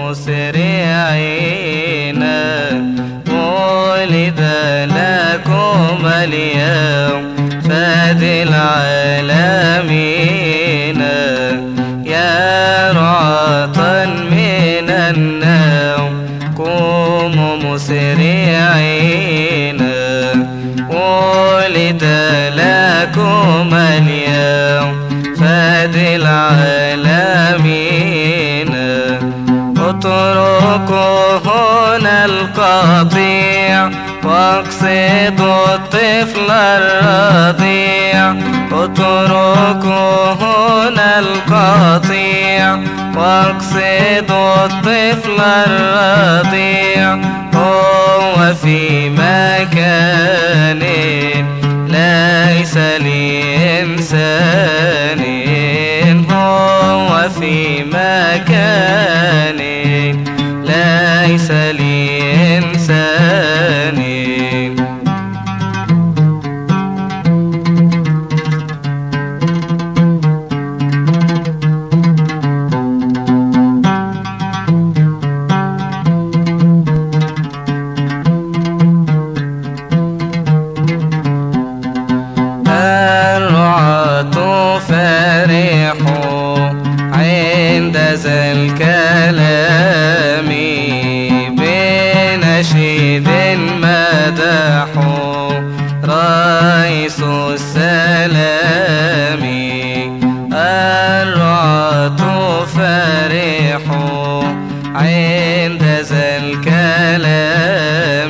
مسرعين ولد لكم اليوم فادي العالمين يا رعاة من النوم قوموا مسرعين ولد لكم اليوم فادي العالمين اتركوا هنا القطيع واقصدوا الطفل الرضيع اتركوا هنا القطيع واقصدوا الطفل الرضيع هو في مكان ليس لإنسان هو في مكان ليس لإنسان فرحوا عند ذا الكلام بنشيد مدحوا رئيس السلام الرعاة فرحوا عند ذا الكلام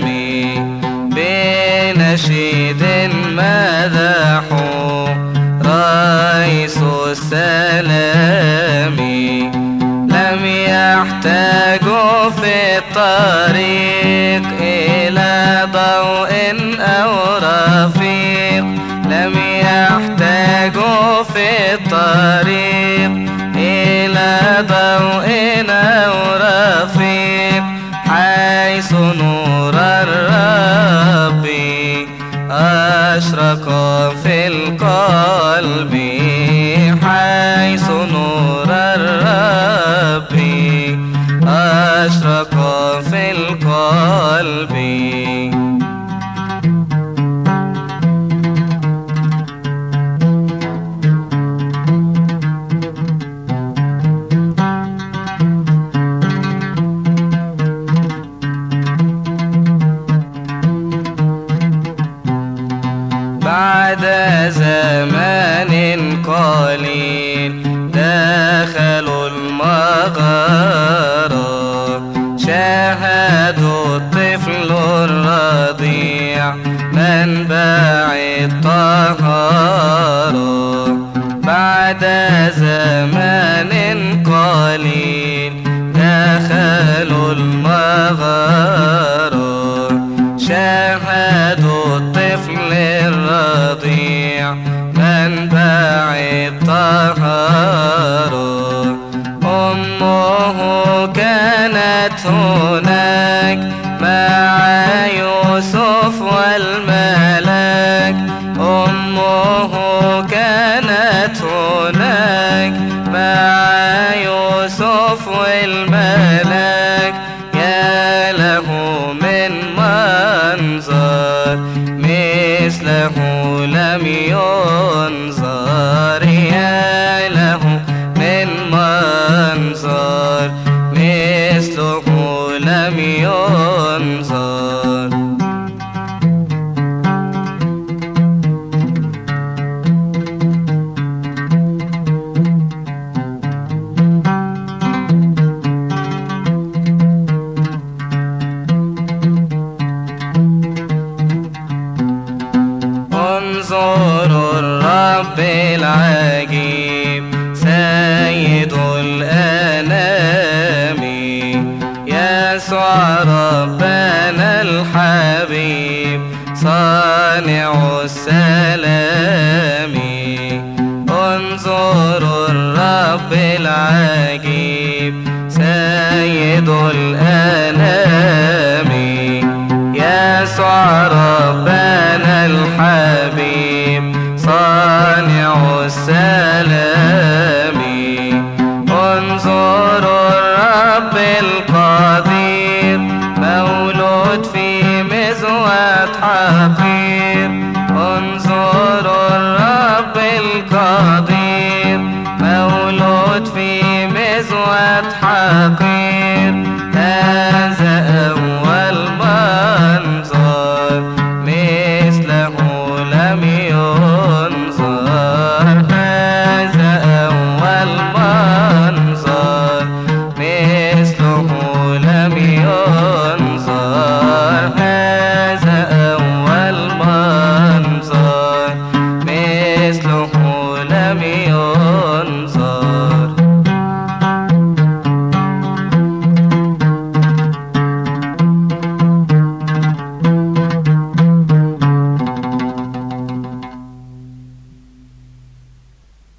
بنشيد مدحوا رئيس السلام لم يحتاجوا في الطريق إلى ضوء أو رفيق لم يحتاجوا في الطريق إلى ضوء أو رفيق حيث نور الرب أشرق في القلب حيث نور الرب أشرق في القلب بعد زمان قليل دخلوا المغارة شاهدوا الطفل الرضيع منبع الطهارة بعد زمان قليل دخلوا المغارة شاهدوا الطفل الرضيع منبع الطهارة أمه كانت هناك مع يوسف والملاك أمه كانت هناك مع يوسف والملاك يا له من منظر مثله لم ينظر يا له من منظر مثله لم ينظر انظروا الرب العجيب سيد الأنام يسوع ربنا الحبيب صانع السلام انظروا الرب العجيب سيد الأنام